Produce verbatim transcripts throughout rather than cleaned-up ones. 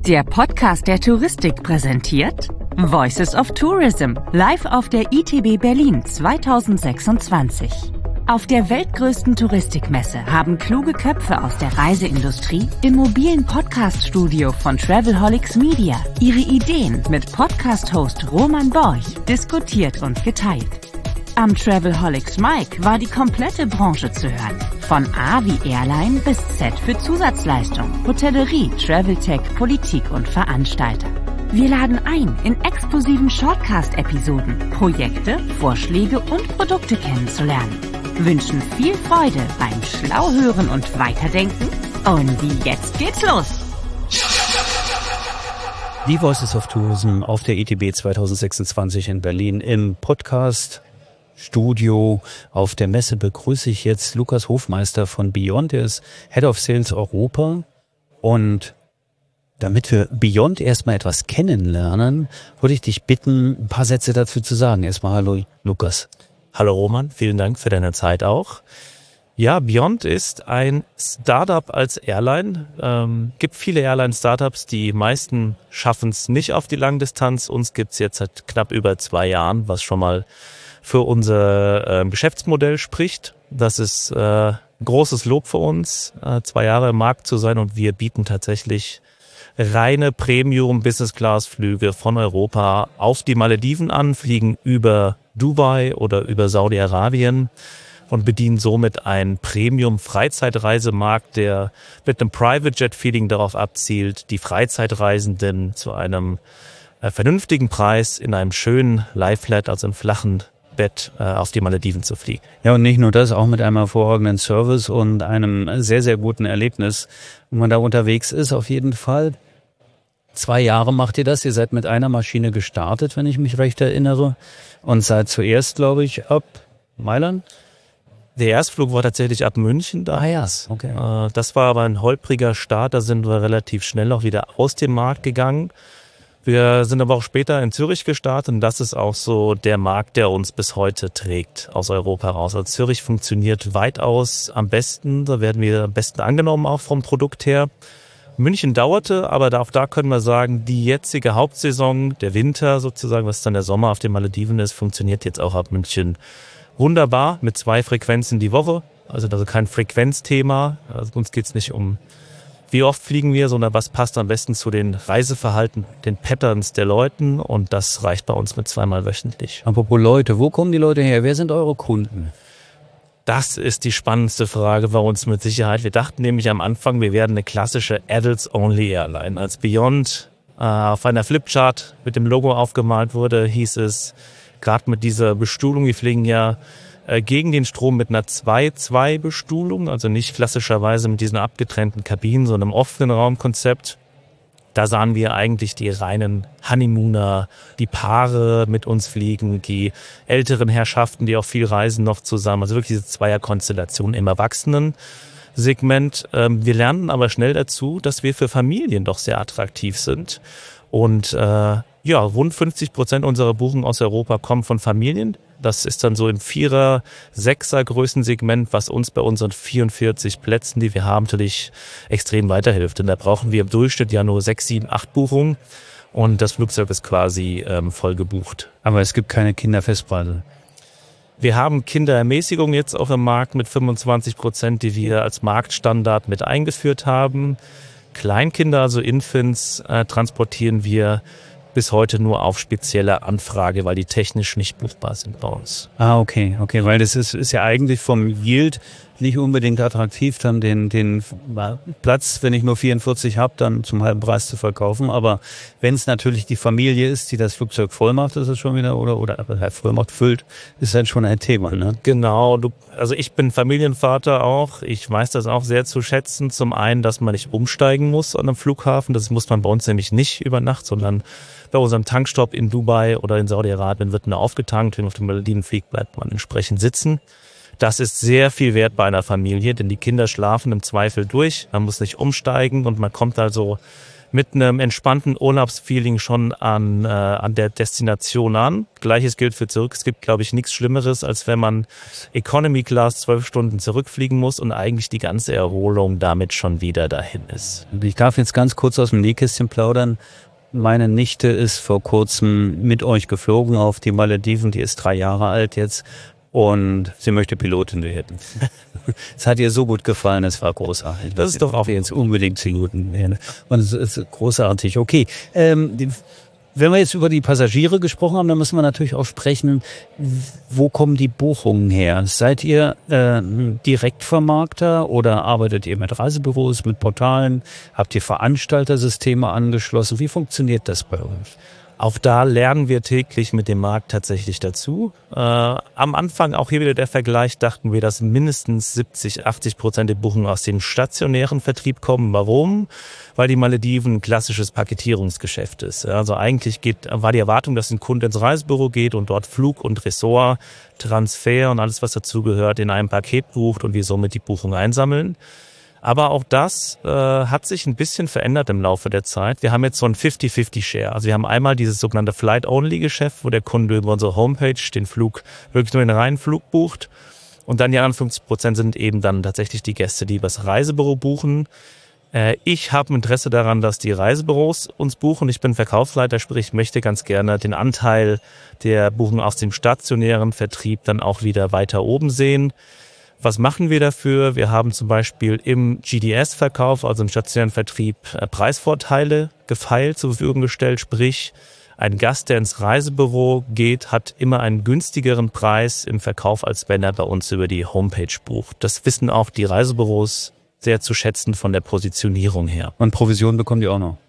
Der Podcast der Touristik präsentiert Voices of Tourism, live auf der I T B Berlin zweitausendsechsundzwanzig. Auf der weltgrößten Touristikmesse haben kluge Köpfe aus der Reiseindustrie im mobilen Podcast-Studio von Travelholics Media ihre Ideen mit Podcast-Host Roman Borch diskutiert und geteilt. Am Travelholics Mic war die komplette Branche zu hören. Von A wie Airline bis Z für Zusatzleistung, Hotellerie, Traveltech, Politik und Veranstalter. Wir laden ein in exklusiven Shortcast-Episoden, Projekte, Vorschläge und Produkte kennenzulernen. Wünschen viel Freude beim Schlauhören und Weiterdenken. Und jetzt geht's los! Die Voices of Tourism auf der I T B zweitausendsechsundzwanzig in Berlin im Podcast Studio. Auf der Messe begrüße ich jetzt Lukas Hofmeister von Beyond. Er ist Head of Sales Europa. Und damit wir Beyond erstmal etwas kennenlernen, würde ich dich bitten, ein paar Sätze dazu zu sagen. Erstmal hallo, Lukas. Hallo Roman, vielen Dank für deine Zeit auch. Ja, Beyond ist ein Startup als Airline. Ähm, gibt viele Airline-Startups, die meisten schaffen es nicht auf die Langdistanz. Uns gibt's jetzt seit knapp über zwei Jahren, was schon mal für unser äh, Geschäftsmodell spricht. Das ist äh, großes Lob für uns, äh, zwei Jahre im Markt zu sein, und wir bieten tatsächlich reine Premium-Business-Class-Flüge von Europa auf die Malediven an, fliegen über Dubai oder über Saudi-Arabien und bedienen somit einen Premium-Freizeitreisemarkt, der mit einem Private-Jet-Feeling darauf abzielt, die Freizeitreisenden zu einem äh, vernünftigen Preis in einem schönen Lie-Flat, also im flachen Bett, äh, auf die Malediven zu fliegen. Ja, und nicht nur das, auch mit einem hervorragenden Service und einem sehr, sehr guten Erlebnis, wenn man da unterwegs ist, auf jeden Fall. Zwei Jahre macht ihr das. Ihr seid mit einer Maschine gestartet, wenn ich mich recht erinnere. Und seid zuerst, glaube ich, ab Mailand? Der Erstflug war tatsächlich ab München da. Ah ja, okay. Äh, das war aber ein holpriger Start. Da sind wir relativ schnell auch wieder aus dem Markt gegangen. Wir sind aber auch später in Zürich gestartet, und das ist auch so der Markt, der uns bis heute trägt aus Europa raus. Also Zürich funktioniert weitaus am besten. Da werden wir am besten angenommen, auch vom Produkt her. München dauerte, aber auch da können wir sagen, die jetzige Hauptsaison, der Winter sozusagen, was dann der Sommer auf den Malediven ist, funktioniert jetzt auch ab München wunderbar mit zwei Frequenzen die Woche. Also das ist kein Frequenzthema. Also uns geht es nicht um, wie oft fliegen wir, sondern was passt am besten zu den Reiseverhalten, den Patterns der Leuten, und das reicht bei uns mit zweimal wöchentlich. Apropos Leute, wo kommen die Leute her? Wer sind eure Kunden? Das ist die spannendste Frage bei uns mit Sicherheit. Wir dachten nämlich am Anfang, wir werden eine klassische Adults-Only-Airline. Als Beyond äh, auf einer Flipchart mit dem Logo aufgemalt wurde, hieß es, gerade mit dieser Bestuhlung, wir fliegen ja äh, gegen den Strom mit einer zwei zwei Bestuhlung, also nicht klassischerweise mit diesen abgetrennten Kabinen, sondern einem offenen Raumkonzept. Da sahen wir eigentlich die reinen Honeymooner, die Paare mit uns fliegen, die älteren Herrschaften, die auch viel reisen, noch zusammen. Also wirklich diese Zweierkonstellation im Erwachsenen-Segment. Wir lernen aber schnell dazu, dass wir für Familien doch sehr attraktiv sind. Und äh, ja, rund fünfzig Prozent unserer Buchungen aus Europa kommen von Familien. Das ist dann so im Vierer-, Sechser-Größensegment, was uns bei unseren vierundvierzig Plätzen, die wir haben, natürlich extrem weiterhilft. Denn da brauchen wir im Durchschnitt ja nur sechs, sieben, acht Buchungen, und das Flugzeug ist quasi ähm, voll gebucht. Aber es gibt keine Kinderfestpreise. Wir haben Kinderermäßigung jetzt auf dem Markt mit fünfundzwanzig Prozent, die wir als Marktstandard mit eingeführt haben. Kleinkinder, also Infants, äh, transportieren wir bis heute nur auf spezielle Anfrage, weil die technisch nicht buchbar sind bei uns. Ah, okay, okay, weil das ist, ist ja eigentlich vom Yield nicht unbedingt attraktiv, dann den, den Platz, wenn ich nur vierundvierzig habe, dann zum halben Preis zu verkaufen. Aber wenn es natürlich die Familie ist, die das Flugzeug voll macht, ist es schon wieder, oder, oder voll macht, füllt, ist dann schon ein Thema, ne? Genau, du, also ich bin Familienvater auch. Ich weiß das auch sehr zu schätzen. Zum einen, dass man nicht umsteigen muss an einem Flughafen. Das muss man bei uns nämlich nicht über Nacht, sondern bei unserem Tankstopp in Dubai oder in Saudi-Arabien wird nur aufgetankt. Wenn man auf den Malediven fliegt, bleibt man entsprechend sitzen. Das ist sehr viel wert bei einer Familie, denn die Kinder schlafen im Zweifel durch. Man muss nicht umsteigen, und man kommt also mit einem entspannten Urlaubsfeeling schon an, äh, an der Destination an. Gleiches gilt für zurück. Es gibt, glaube ich, nichts Schlimmeres, als wenn man Economy Class zwölf Stunden zurückfliegen muss und eigentlich die ganze Erholung damit schon wieder dahin ist. Ich darf jetzt ganz kurz aus dem Nähkästchen plaudern. Meine Nichte ist vor kurzem mit euch geflogen auf die Malediven. Die ist drei Jahre alt jetzt. Und sie möchte Pilotin werden. Es hat ihr so gut gefallen, es war großartig. Das ist doch auch jetzt unbedingt Pilotin werden. Und es ist großartig. Okay, ähm, die, wenn wir jetzt über die Passagiere gesprochen haben, dann müssen wir natürlich auch sprechen, wo kommen die Buchungen her? Seid ihr äh, Direktvermarkter oder arbeitet ihr mit Reisebüros, mit Portalen? Habt ihr Veranstaltersysteme angeschlossen? Wie funktioniert das bei euch? Auch da lernen wir täglich mit dem Markt tatsächlich dazu. Äh, am Anfang, auch hier wieder der Vergleich, dachten wir, dass mindestens siebzig, achtzig Prozent der Buchungen aus dem stationären Vertrieb kommen. Warum? Weil die Malediven ein klassisches Paketierungsgeschäft ist. Also eigentlich geht, war die Erwartung, dass ein Kunde ins Reisebüro geht und dort Flug und Ressort, Transfer und alles, was dazugehört, in einem Paket bucht und wir somit die Buchung einsammeln. Aber auch das äh, hat sich ein bisschen verändert im Laufe der Zeit. Wir haben jetzt so ein fifty fifty Share. Also wir haben einmal dieses sogenannte Flight-Only-Geschäft, wo der Kunde über unsere Homepage den Flug, wirklich nur den reinen Flug bucht. Und dann die anderen fünfzig Prozent sind eben dann tatsächlich die Gäste, die übers Reisebüro buchen. Äh, ich habe Interesse daran, dass die Reisebüros uns buchen. Ich bin Verkaufsleiter, sprich ich möchte ganz gerne den Anteil der Buchungen aus dem stationären Vertrieb dann auch wieder weiter oben sehen. Was machen wir dafür? Wir haben zum Beispiel im G D S-Verkauf, also im stationären Vertrieb, Preisvorteile gefeilt zur Verfügung gestellt. Sprich, ein Gast, der ins Reisebüro geht, hat immer einen günstigeren Preis im Verkauf, als wenn er bei uns über die Homepage bucht. Das wissen auch die Reisebüros sehr zu schätzen von der Positionierung her. Und Provision bekommen die auch noch?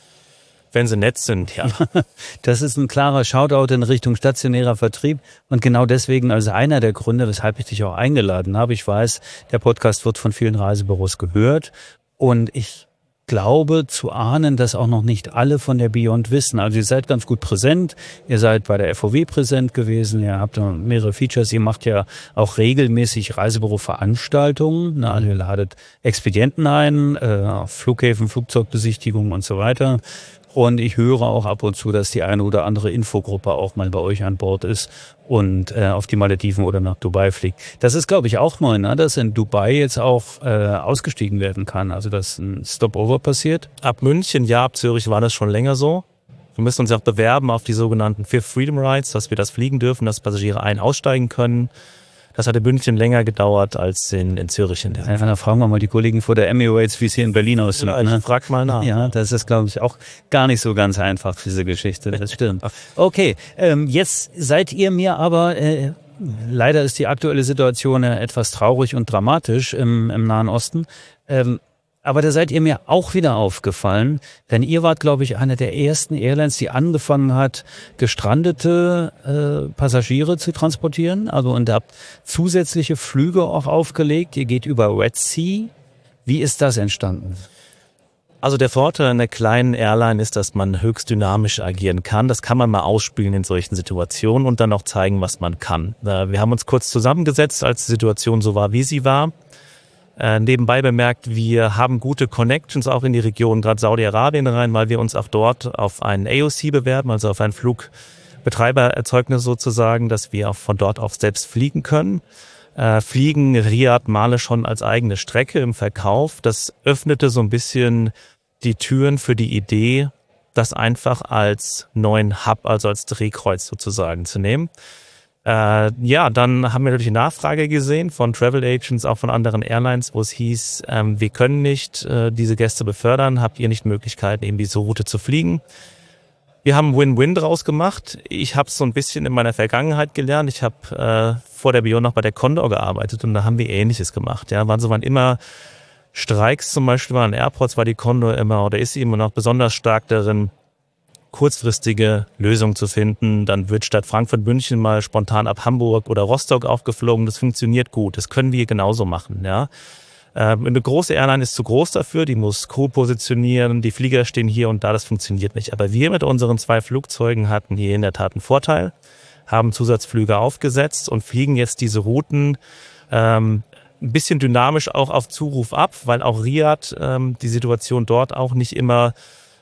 Wenn sie nett sind, ja. Das ist ein klarer Shoutout in Richtung stationärer Vertrieb. Und genau deswegen, also einer der Gründe, weshalb ich dich auch eingeladen habe. Ich weiß, der Podcast wird von vielen Reisebüros gehört. Und ich glaube zu ahnen, dass auch noch nicht alle von der Beyond wissen. Also ihr seid ganz gut präsent. Ihr seid bei der F O W präsent gewesen. Ihr habt mehrere Features. Ihr macht ja auch regelmäßig Reisebüro-Veranstaltungen. Also ihr ladet Expedienten ein, äh, Flughäfen, Flugzeugbesichtigungen und so weiter. Und ich höre auch ab und zu, dass die eine oder andere Infogruppe auch mal bei euch an Bord ist und äh, auf die Malediven oder nach Dubai fliegt. Das ist, glaube ich, auch neu, ne? Dass in Dubai jetzt auch äh, ausgestiegen werden kann. Also, dass ein Stopover passiert. Ab München, ja, ab Zürich war das schon länger so. Wir müssen uns ja auch bewerben auf die sogenannten Fifth Freedom Rights, dass wir das fliegen dürfen, dass Passagiere ein- aussteigen können. Das hat in München länger gedauert als in, in Zürich. In der ja, dann fragen wir mal die Kollegen vor der Emirates, wie es hier in Berlin aussieht. Ja, ich frag mal nach. Ja, das ist, glaube ich, auch gar nicht so ganz einfach, diese Geschichte. Das stimmt. Okay, ähm, jetzt seid ihr mir aber, äh, leider ist die aktuelle Situation äh, etwas traurig und dramatisch im, im Nahen Osten. Ähm, Aber da seid ihr mir auch wieder aufgefallen, denn ihr wart, glaube ich, eine der ersten Airlines, die angefangen hat, gestrandete äh, Passagiere zu transportieren. Also und habt zusätzliche Flüge auch aufgelegt. Ihr geht über Red Sea. Wie ist das entstanden? Also der Vorteil einer kleinen Airline ist, dass man höchst dynamisch agieren kann. Das kann man mal ausspielen in solchen Situationen und dann auch zeigen, was man kann. Wir haben uns kurz zusammengesetzt, als die Situation so war, wie sie war. Äh, nebenbei bemerkt, wir haben gute Connections auch in die Region, gerade Saudi-Arabien rein, weil wir uns auch dort auf einen A O C bewerben, also auf ein Flugbetreibererzeugnis sozusagen, dass wir auch von dort auch selbst fliegen können. Äh, fliegen Riyadh Male schon als eigene Strecke im Verkauf. Das öffnete so ein bisschen die Türen für die Idee, das einfach als neuen Hub, also als Drehkreuz sozusagen zu nehmen. Äh, ja, dann haben wir natürlich Nachfrage gesehen von Travel Agents, auch von anderen Airlines, wo es hieß, ähm, wir können nicht äh, diese Gäste befördern, habt ihr nicht Möglichkeiten, eben diese Route zu fliegen. Wir haben Win-Win draus gemacht. Ich habe es so ein bisschen in meiner Vergangenheit gelernt. Ich habe äh, vor der Beyond noch bei der Condor gearbeitet und da haben wir Ähnliches gemacht. Ja, waren so waren immer Streiks zum Beispiel, waren Airports, war die Condor immer oder ist sie immer noch besonders stark darin, kurzfristige Lösungen zu finden. Dann wird statt Frankfurt München mal spontan ab Hamburg oder Rostock aufgeflogen. Das funktioniert gut. Das können wir genauso machen. Ja. Eine große Airline ist zu groß dafür. Die muss Crew positionieren. Die Flieger stehen hier und da. Das funktioniert nicht. Aber wir mit unseren zwei Flugzeugen hatten hier in der Tat einen Vorteil, haben Zusatzflüge aufgesetzt und fliegen jetzt diese Routen ähm, ein bisschen dynamisch auch auf Zuruf ab, weil auch Riyadh, ähm, die Situation dort auch nicht immer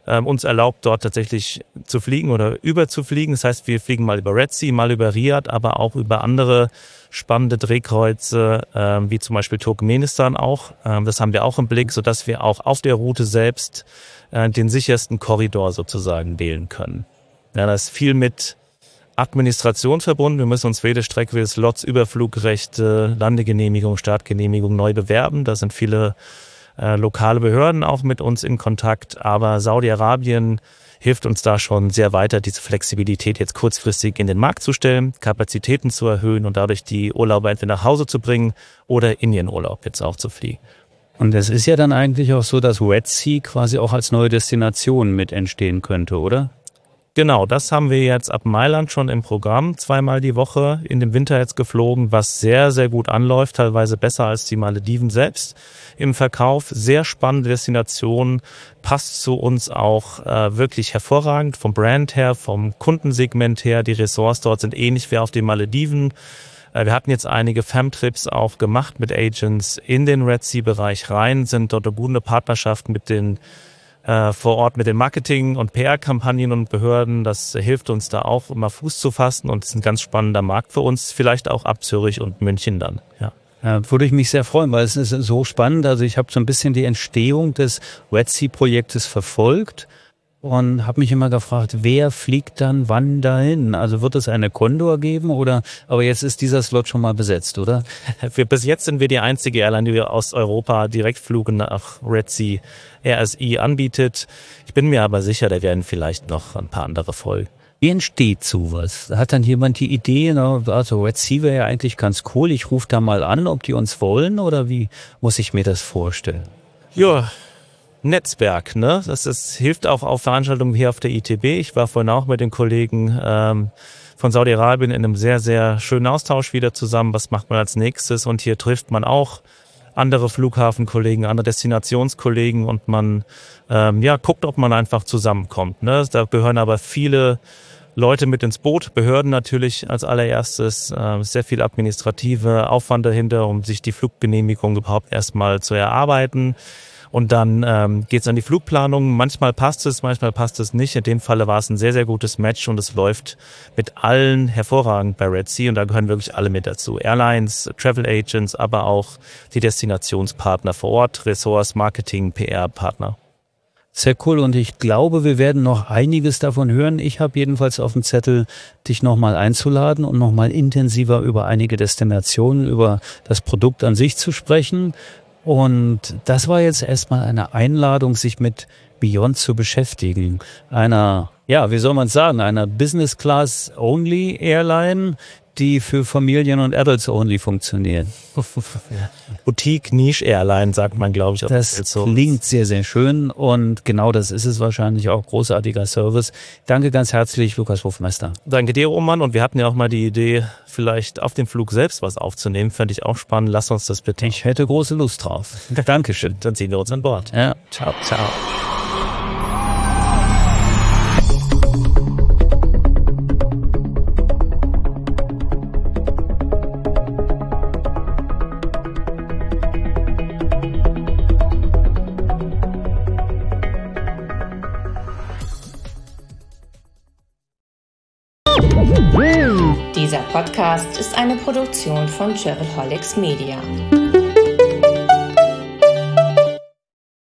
ähm, uns erlaubt, dort tatsächlich zu fliegen oder überzufliegen. Das heißt, wir fliegen mal über Red Sea, mal über Riyadh, aber auch über andere spannende Drehkreuze, ähm, wie zum Beispiel Turkmenistan auch. Ähm, das haben wir auch im Blick, sodass wir auch auf der Route selbst äh, den sichersten Korridor sozusagen wählen können. Ja, das ist viel mit Administration verbunden. Wir müssen uns für jede Strecke, wie Slots, Überflugrechte, Landegenehmigung, Startgenehmigung neu bewerben. Da sind viele äh, lokale Behörden auch mit uns in Kontakt. Aber Saudi-Arabien hilft uns da schon sehr weiter, diese Flexibilität jetzt kurzfristig in den Markt zu stellen, Kapazitäten zu erhöhen und dadurch die Urlauber entweder nach Hause zu bringen oder in ihren Urlaub jetzt auch zu fliegen. Und es ist ja dann eigentlich auch so, dass Red Sea quasi auch als neue Destination mit entstehen könnte, oder? Genau, das haben wir jetzt ab Mailand schon im Programm, zweimal die Woche in dem Winter jetzt geflogen, was sehr, sehr gut anläuft, teilweise besser als die Malediven selbst im Verkauf. Sehr spannende Destination, passt zu uns auch äh, wirklich hervorragend vom Brand her, vom Kundensegment her. Die Ressorts dort sind ähnlich wie auf den Malediven. Äh, wir hatten jetzt einige Fam-Trips auch gemacht mit Agents in den Red Sea-Bereich rein, sind dort gute Partnerschaften mit den Äh, vor Ort mit den Marketing- und P R-Kampagnen und Behörden. Das äh, hilft uns da auch immer Fuß zu fassen und ist ein ganz spannender Markt für uns, vielleicht auch ab Zürich und München dann. Ja. Ja, würde ich mich sehr freuen, weil es ist so spannend. Also ich habe so ein bisschen die Entstehung des Red Sea-Projektes verfolgt und habe mich immer gefragt, wer fliegt dann wann dahin? Also wird es eine Condor geben oder? Aber jetzt ist dieser Slot schon mal besetzt, oder? Wir, bis jetzt sind wir die einzige Airline, die aus Europa Direktflüge nach Red Sea R S I anbietet. Ich bin mir aber sicher, da werden vielleicht noch ein paar andere folgen. Wie entsteht sowas? Hat dann jemand die Idee, also Red Sea wäre ja eigentlich ganz cool, ich rufe da mal an, ob die uns wollen oder wie muss ich mir das vorstellen? Ja, Netzwerk, ne? Das ist, hilft auch auf Veranstaltungen hier auf der I T B. Ich war vorhin auch mit den Kollegen ähm, von Saudi-Arabien in einem sehr, sehr schönen Austausch wieder zusammen. Was macht man als nächstes? Und hier trifft man auch andere Flughafenkollegen, andere Destinationskollegen und man ähm, ja guckt, ob man einfach zusammenkommt. Ne? Da gehören aber viele Leute mit ins Boot, Behörden natürlich als allererstes, äh, sehr viel administrative Aufwand dahinter, um sich die Fluggenehmigung überhaupt erstmal zu erarbeiten. Und dann ähm, geht es an die Flugplanung. Manchmal passt es, manchmal passt es nicht. In dem Falle war es ein sehr, sehr gutes Match und es läuft mit allen hervorragend bei Red Sea. Und da gehören wirklich alle mit dazu. Airlines, Travel Agents, aber auch die Destinationspartner vor Ort, Ressorts, Marketing, P R-Partner. Sehr cool und ich glaube, wir werden noch einiges davon hören. Ich habe jedenfalls auf dem Zettel, dich nochmal einzuladen und nochmal intensiver über einige Destinationen, über das Produkt an sich zu sprechen. Und das war jetzt erstmal eine Einladung, sich mit Beyond zu beschäftigen. Einer, ja, wie soll man sagen, einer Business-Class-Only-Airline, die für Familien und Adults only funktionieren. Boutique Niche Airline, sagt man, glaube ich. Das so. Klingt sehr, sehr schön und genau das ist es wahrscheinlich auch. Großartiger Service. Danke ganz herzlich, Lukas Hofmeister. Danke dir, Roman. Und wir hatten ja auch mal die Idee, vielleicht auf dem Flug selbst was aufzunehmen. Fände ich auch spannend. Lass uns das bitte. Ich hätte große Lust drauf. Dankeschön. Dann ziehen wir uns an Bord. Ja, ciao, ciao. Dieser Podcast ist eine Produktion von Travelholics Media.